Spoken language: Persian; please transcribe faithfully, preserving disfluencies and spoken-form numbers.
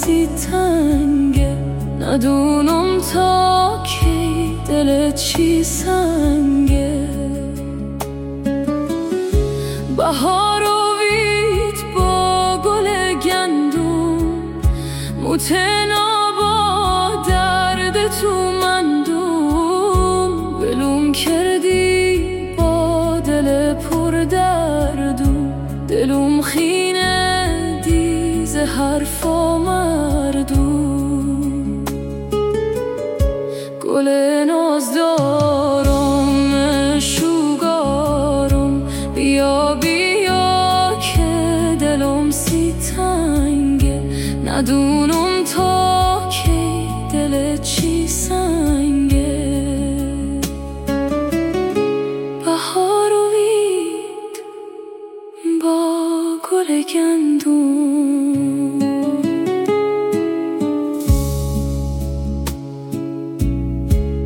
سی تنگه، ندونم تا کی دلت چی سنگه. بهار و وید با گل گندون، متنا با درد تو مندون. بلوم کردی با دل پر دردون، دلوم خینه دیز حرفا مردون. گل نازدارم شوگارم، بیا بیا که دلم سی تنگه، ندونم تا کی دلت چی سنگه. بهار و وید با گل گندون.